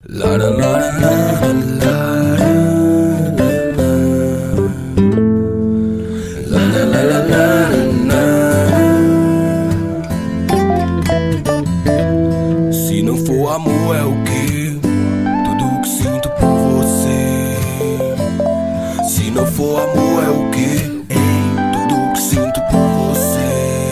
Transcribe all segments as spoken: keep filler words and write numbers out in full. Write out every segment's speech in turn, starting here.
La la la la la la la la la la. Se não for amor é o que? Tudo que sinto por você. Se não for amor é o que? Tudo que sinto por você.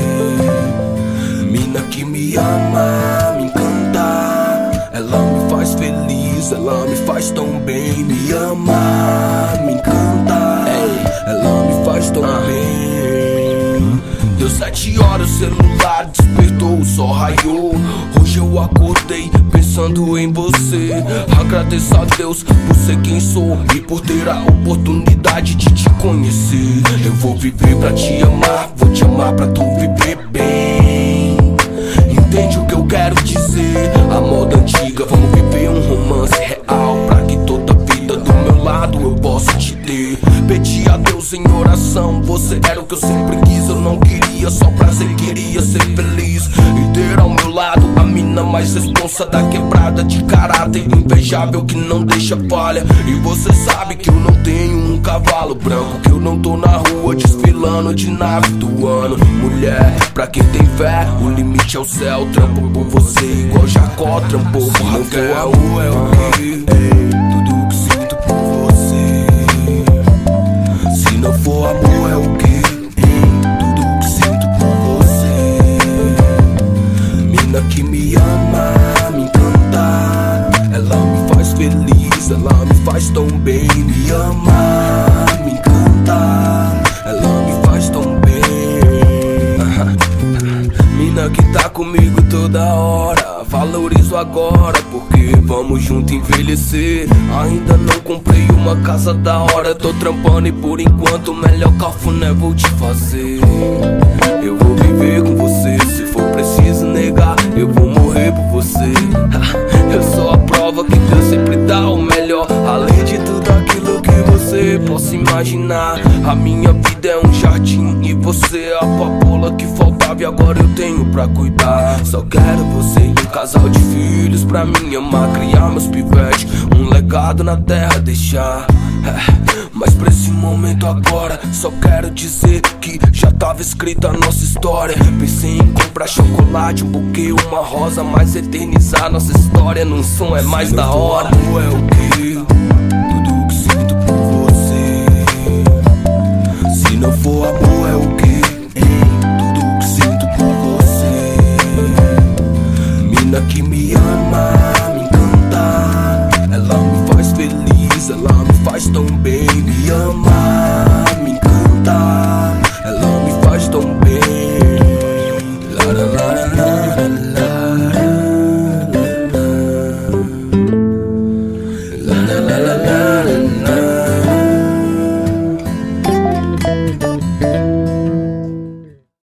Mina que me ama, me encanta, ela me faz feliz, ela me faz tão bem. Me ama, me encanta, ela me faz tão bem. Deu sete horas, o celular despertou, o sol raiou. Hoje eu acordei pensando em você. Agradeço a Deus por ser quem sou e por ter a oportunidade de te conhecer. Eu vou viver pra te amar, vou te amar pra tu viver bem. Entende o que eu quero dizer? A moda antiga, vamos viver um romance real, pra que toda a vida do meu lado eu possa te ter. Pedi a Deus em oração, você era o que eu sempre quis. Eu não queria só prazer, queria ser feliz e ter ao meu lado a mina mais responsa da quebrada, de caráter invejável que não deixa falha. E você sabe que eu não tenho um cavalo branco, que eu não tô na rua desfilando de nave do ano. Mulher, pra quem tem fé, o limite é o céu. Trampo por você igual Jacó trampou por Raquel. É o que? Tudo que sinto por você. Se não for amor é o que? Tudo que sinto por você. Mina que me ama, me encanta, ela me faz feliz, ela me faz tão bem. Me ama, me encanta, ela me faz tão bem. Mina que tá comigo toda hora, valorizo agora porque vamos junto envelhecer. Ainda não comprei uma casa da hora, tô trampando e por enquanto o melhor cafuné vou te fazer. Eu vou viver com você, se for preciso negar, eu vou morrer por você. Eu sou a prova que Deus sempre dá o melhor, além de tudo aquilo que você possa imaginar. A minha vida é um jardim e você é a papoula que faltava e agora eu tenho pra cuidar. Só quero você e um casal de filhos pra mim amar, criar meus pivetes, um legado na terra deixar. É, mas pra esse momento agora só quero dizer que já tava escrita a nossa história. Pensei em comprar chocolate, um buquê, uma rosa, mas eternizar nossa história num som é mais da hora. Se não for amor é o que? Tudo que sinto por você. Se não for amor é o que? Tudo que sinto por você. Mina que me ama,